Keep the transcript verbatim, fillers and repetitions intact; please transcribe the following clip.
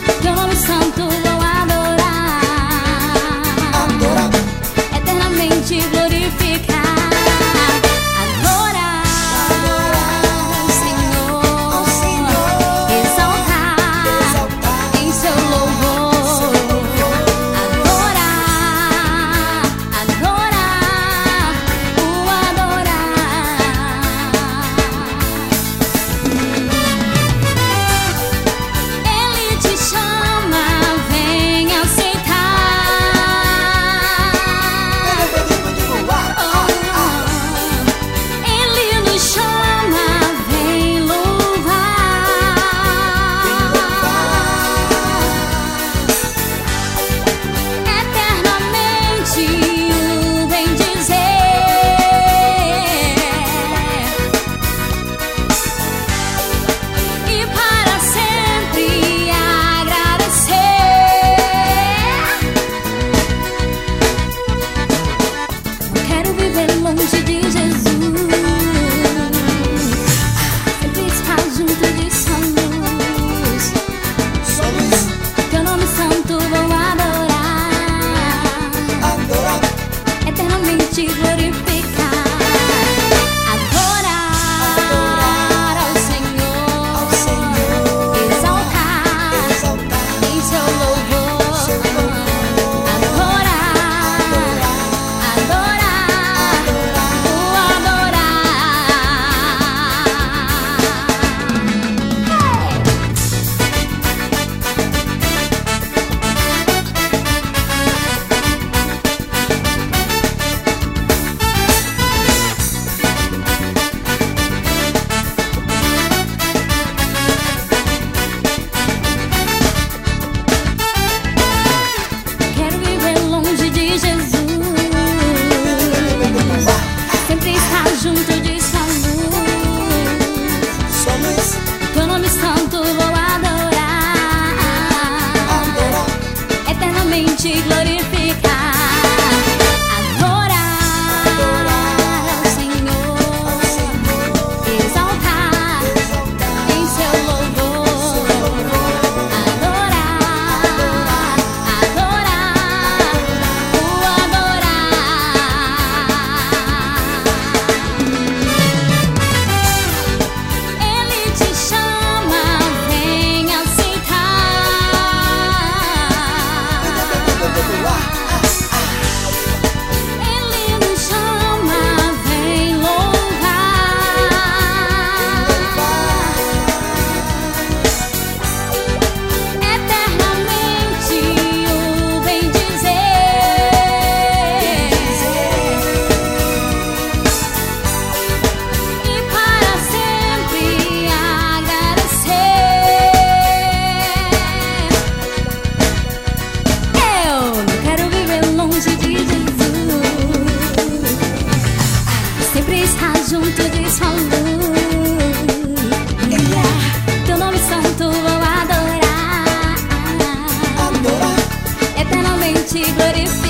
Teu nome santo vou adorar, adorar, eternamente glorificar. Longe de Jesus, sempre estar junto de sua luz. sua luz, Teu nome santo vou adorar, adorar, eternamente glorificar. Adorar ao Senhor, ao Senhor, exaltar exaltar em seu louvor. seu louvor, Adorar, adorar junto de sua luz. sua luz, Teu nome santo vou adorar, adorar, eternamente glorificar. Adorar ao Senhor, ao Senhor, exaltar exaltar em seu louvor. Adorar, adorar, o adorar. Ele te chama, vem aceitar. Ele nos chama, vem louvar, eternamente o bem dizer, e para sempre agradecer. Eu não quero viver longe de Jesus, sempre estar junto de sua luz. Teu nome santo vou adorar, adorar, eternamente glorificar.